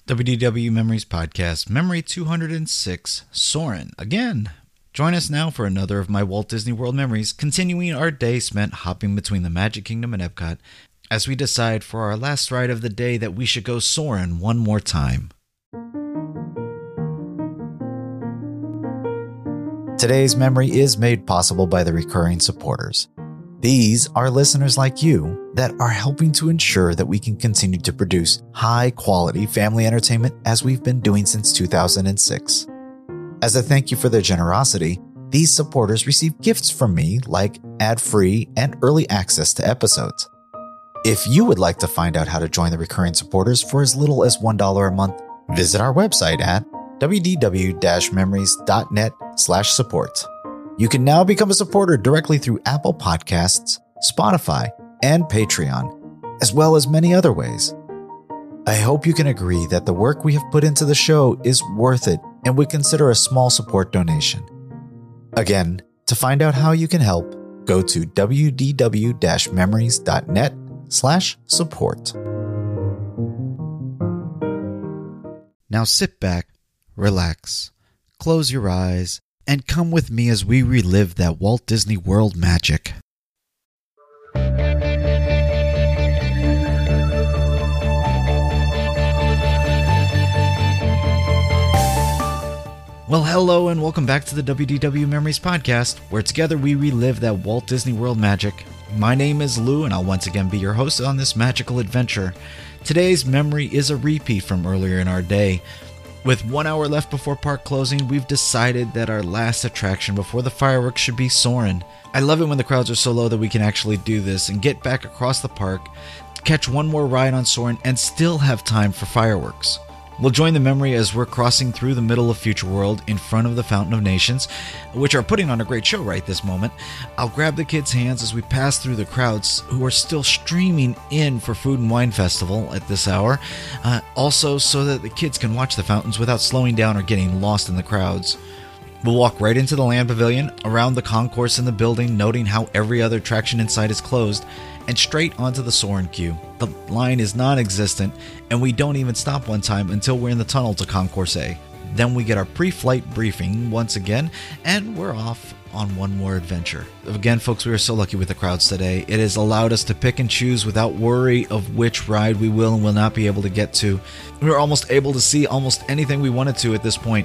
WDW Memories Podcast, Memory 206, Soarin' again. Join us now for another of my Walt Disney World memories, continuing our day spent hopping between the Magic Kingdom and Epcot, as we decide for our last ride of the day that we should go soarin' one more time. Today's memory is made possible by the recurring supporters. These are listeners like you that are helping to ensure that we can continue to produce high-quality family entertainment as we've been doing since 2006. As a thank you for their generosity, these supporters receive gifts from me like ad-free and early access to episodes. If you would like to find out how to join the recurring supporters for as little as $1 a month, visit our website at wdw-memories.net/support. You can now become a supporter directly through Apple Podcasts, Spotify, and Patreon, as well as many other ways. I hope you can agree that the work we have put into the show is worth it and would consider a small support donation. Again, to find out how you can help, go to wdw-memories.net/support. Now sit back, relax, close your eyes, and come with me as we relive that Walt Disney World magic. Well, hello and welcome back to the WDW Memories Podcast, where together we relive that Walt Disney World magic. My name is Lou, and I'll once again be your host on this magical adventure. Today's memory is a repeat from earlier in our day. With 1 hour left before park closing, we've decided that our last attraction before the fireworks should be Soarin'. I love it when the crowds are so low that we can actually do this and get back across the park, catch one more ride on Soarin', and still have time for fireworks. We'll join the memory as we're crossing through the middle of Future World in front of the Fountain of Nations, which are putting on a great show right this moment. I'll grab the kids' hands as we pass through the crowds who are still streaming in for Food and Wine Festival at this hour, also so that the kids can watch the fountains without slowing down or getting lost in the crowds. We'll walk right into the Land Pavilion, around the concourse in the building, noting how every other attraction inside is closed, and straight onto the Soarin' queue. The line is non-existent, and we don't even stop one time until we're in the tunnel to Concourse A. Then we get our pre-flight briefing once again, and we're off on one more adventure. Again, folks, we are so lucky with the crowds today. It has allowed us to pick and choose without worry of which ride we will and will not be able to get to. We were almost able to see almost anything we wanted to at this point.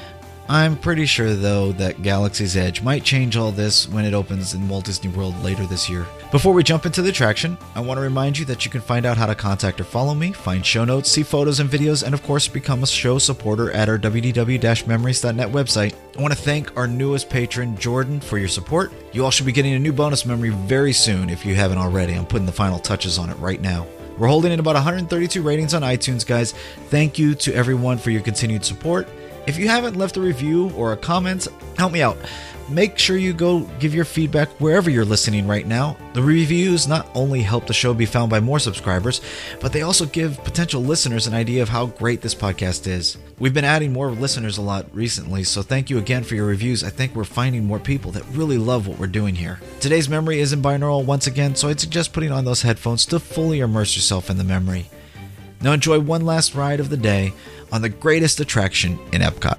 I'm pretty sure, though, that Galaxy's Edge might change all this when it opens in Walt Disney World later this year. Before we jump into the attraction, I want to remind you that you can find out how to contact or follow me, find show notes, see photos and videos, and of course become a show supporter at our wdw-memories.net website. I want to thank our newest patron, Jordan, for your support. You all should be getting a new bonus memory very soon if you haven't already. I'm putting the final touches on it right now. We're holding at about 132 ratings on iTunes, guys. Thank you to everyone for your continued support. If you haven't left a review or a comment, help me out. Make sure you go give your feedback wherever you're listening right now. The reviews not only help the show be found by more subscribers, but they also give potential listeners an idea of how great this podcast is. We've been adding more listeners a lot recently, so thank you again for your reviews. I think we're finding more people that really love what we're doing here. Today's memory is in binaural once again, so I'd suggest putting on those headphones to fully immerse yourself in the memory. Now enjoy one last ride of the day on the greatest attraction in Epcot.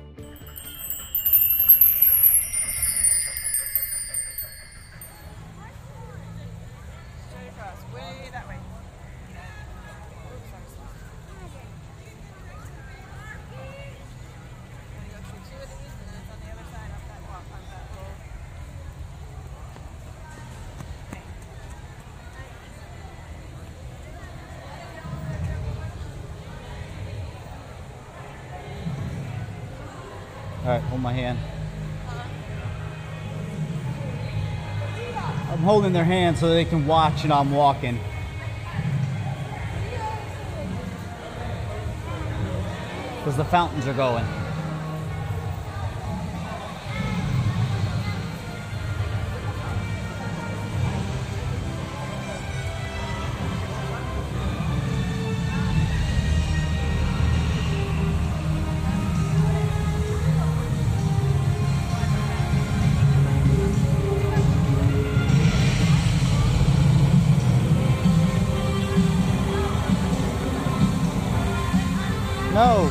All right, hold my hand. I'm holding their hand so they can watch and I'm walking. Because the fountains are going. No.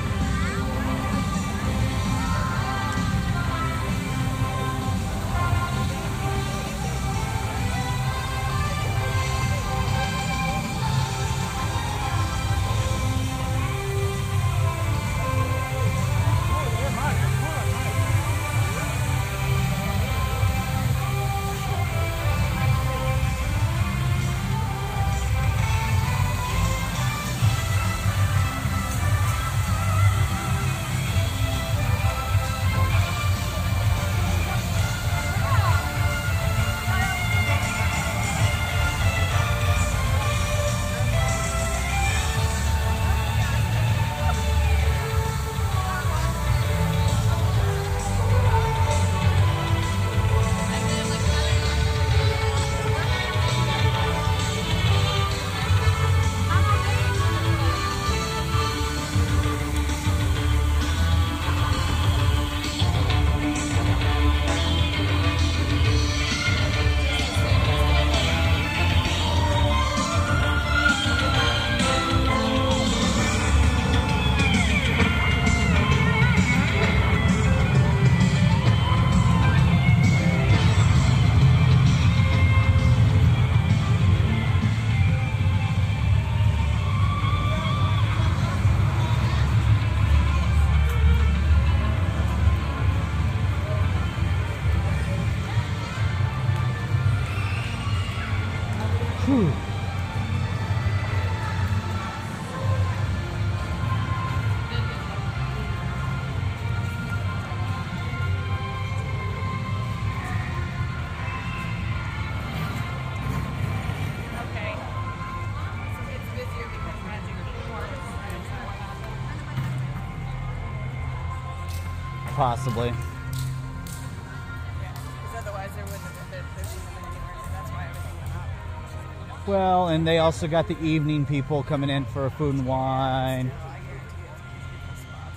Whew. Okay. It's busier because Magic Kingdom Possibly. Yeah, because otherwise there wouldn't have been fishing anywhere, and that's why everything went up. Well, and they also got the evening people coming in for food and wine. I guarantee it's people's spots.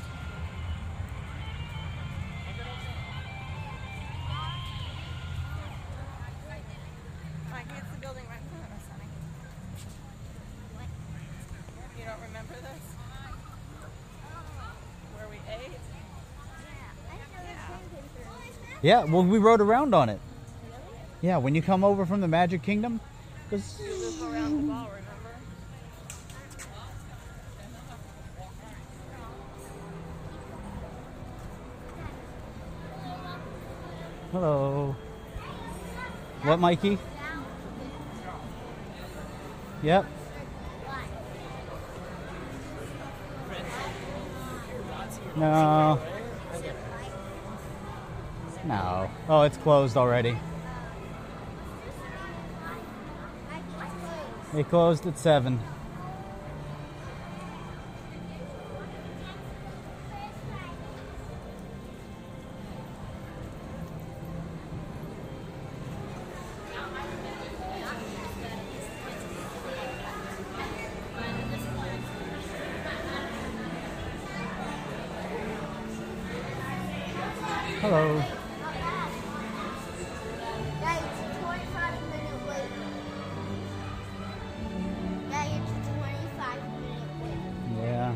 Mike, it's the building right in front of us, honey. You don't remember this? Where we ate? Yeah, well, we rode around on it. Yeah, when you come over from the Magic Kingdom. 'Cause- You loop around the ball, remember? Hello. What, Mikey? Yep. No. No. Oh, it's closed already. They closed at 7. Hello. Yeah, it's a 25-minute wait. Yeah, it's a 25-minute wait. Yeah.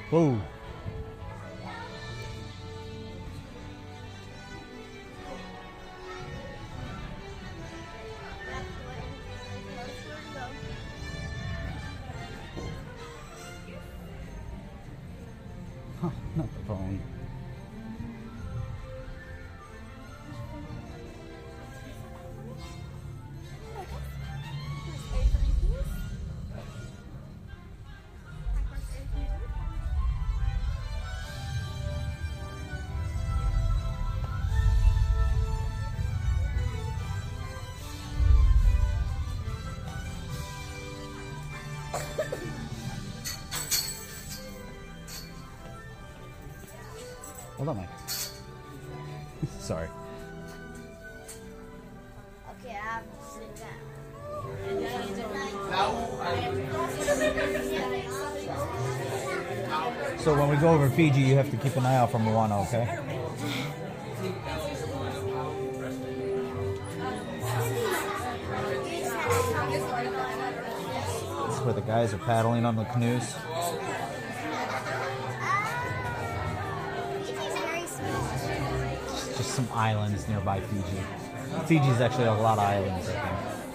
Whoa. Huh, not the phone. Hold on, Mike. Sorry. Okay, I have to sit down. So when we go over Fiji, you have to keep an eye out for Moana, okay? This is where the guys are paddling on the canoes. Fiji's very small. Just some islands nearby Fiji. Fiji's actually a lot of islands, I think.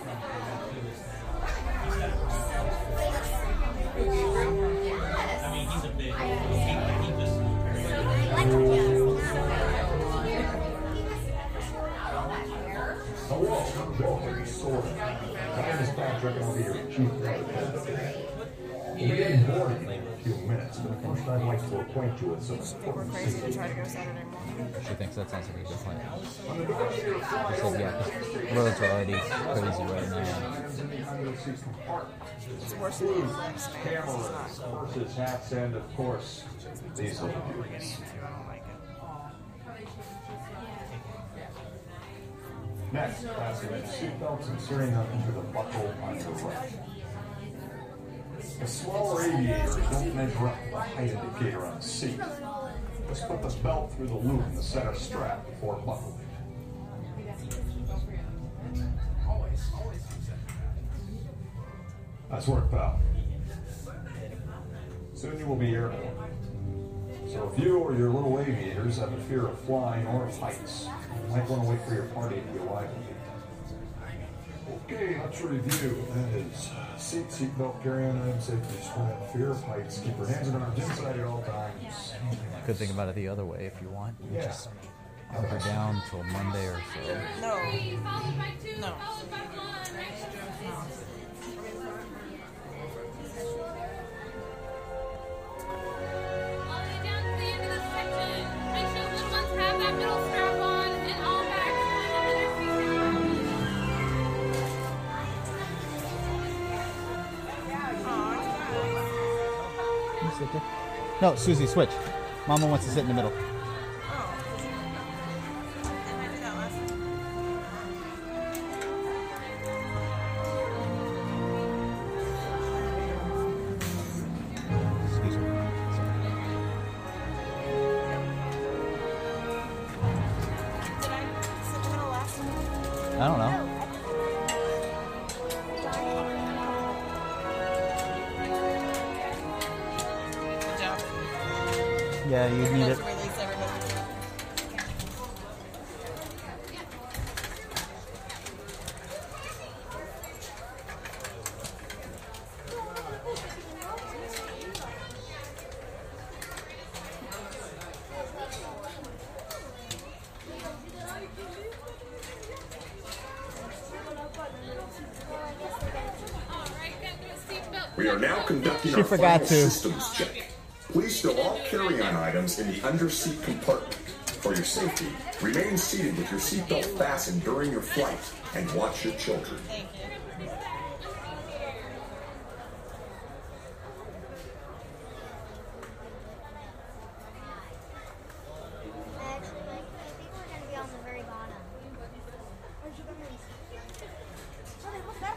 Hello, sort of. My name is Patrick, and I'll be your chief representative. We'll be getting boarding in a few minutes, but first I'd like to acquaint you with some We're important crazy to safety. try to go Saturday morning. She thinks that sounds like a good plan. She said, yeah, 'cause roads are already crazy right now. It's worse than the next man. Cameras, purses, hats, and of course, these little beauties. I don't like it. Next, fasten your seatbelts and steering up into the buckle on your right. The smaller aviators don't measure up to the height indicator on the seat. Just put the belt through the loop in the center strap before buckling. Nice work, pal. Soon you will be airborne. So if you or your little aviators have a fear of flying or of heights, you might want to wait for your party to be arriving. Okay, let's review. That is seatbelt, carry-on item, safety, display, fear of heights. Keep your hands and arms inside at all times. Could think about it the other way if you want. You Yeah. just put her down till Monday or so. No. Followed by two, No. followed by one, right? All the way down to the end of this section. Make sure little ones have that middle strap on and all back under their Can you sit there? No, Susie, switch. Mama wants to sit in the middle. Excuse me. I don't know. Good job. Yeah, you need it. Release everybody. We are now conducting She our forgot final to. systems check. Please stow all carry-on items in the underseat compartment. For your safety, remain seated with your seatbelt fastened during your flight and watch your children. Thank you. Actually, like, I think we're gonna be on the very bottom. Where's your memories? What's that?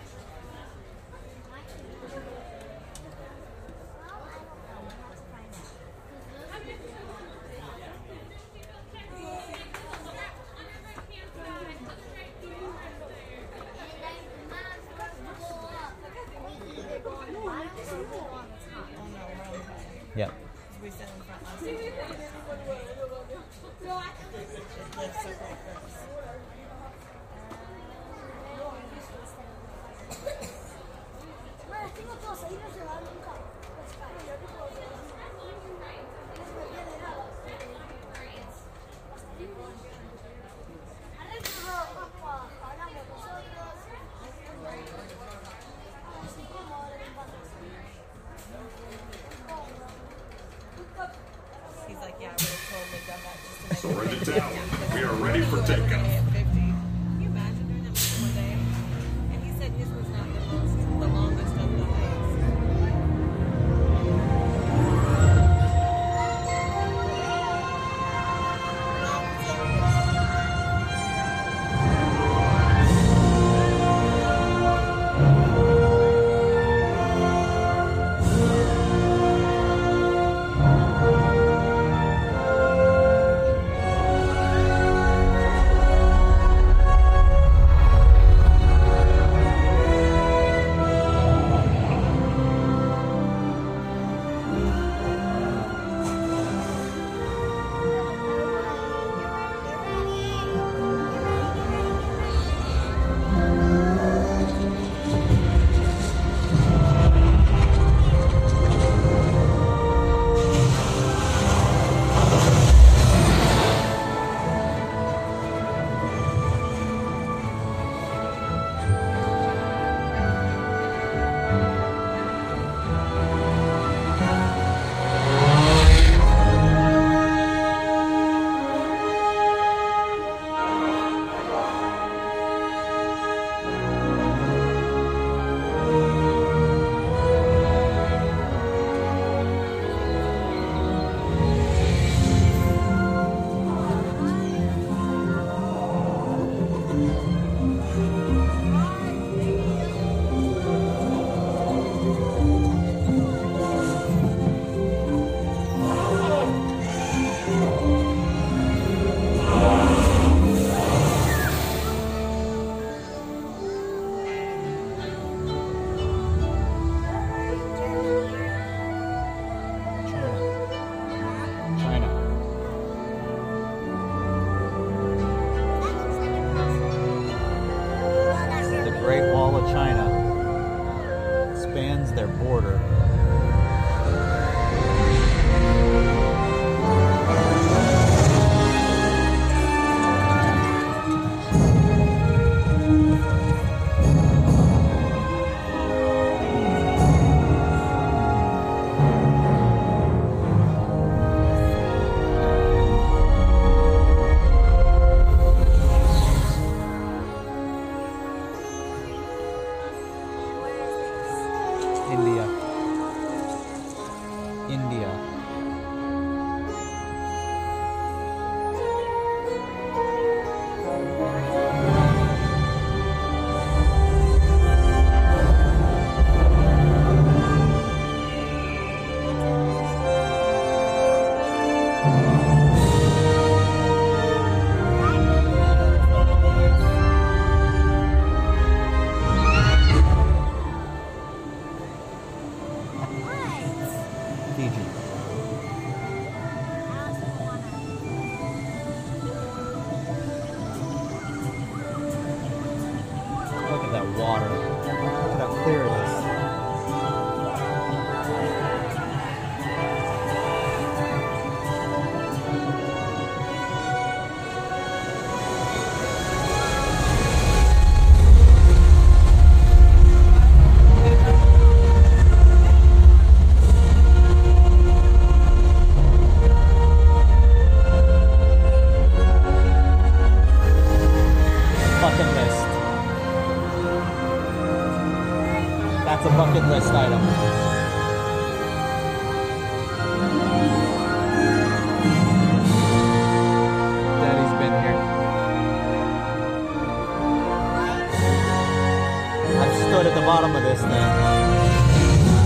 Well, I don't know. We'll have to find out. We either go on the bottom or we go on the top. Yep. We sat in front last night. It lifts up like this. He's like, yeah, I would have totally done that just to make So it write it fit. down. We are ready for takeoff. At 50. Can you imagine doing that much in one day? And he said his was not the longest of the hikes. China. The Great Wall of China spans their border. India. India. Fiji. Look at that water. Look at how clear it is. Bucket list. That's a bucket list item. Daddy's been here. I've stood at the bottom of this thing.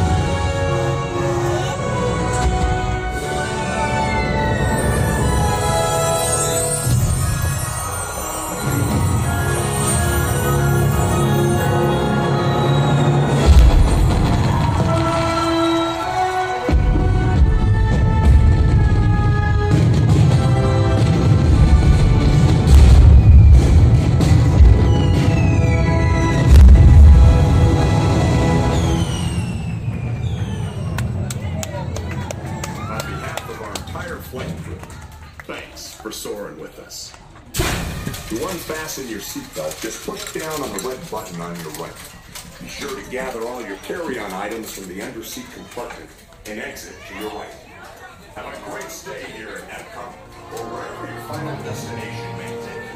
flight crew. Thanks for soaring with us. To unfasten your seatbelt, just push down on the red button on your right. Be sure to gather all your carry-on items from the underseat compartment and exit to your right. Have a great stay here at Epcot or wherever your final destination may take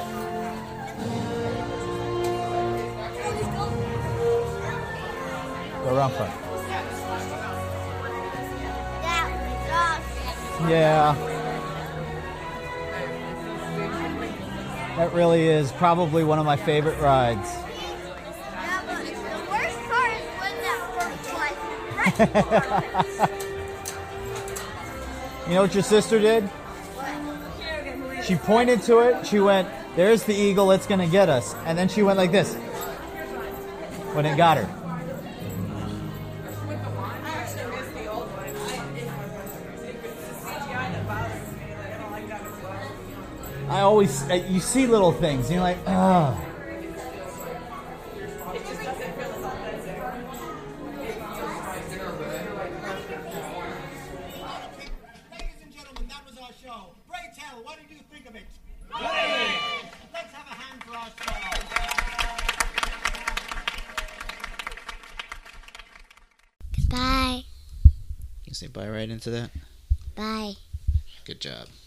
you. Go around front. That was awesome. Yeah. That really is probably one of my favorite rides. Yeah, but the worst part is when that first one. You know what your sister did? She pointed to it. She went, "There's the eagle. It's going to get us." And then she went like this when it got her. I actually miss the old one. It's the CGI that bothers me. Like, I don't like that as well. I always, you see little things, and you're like, ah. It just doesn't feel as authentic. Ladies and gentlemen, that was our show. Ray Tell, what did you think of it? Great! Let's have a hand for our show. Bye. You say bye right into that? Bye. Good job.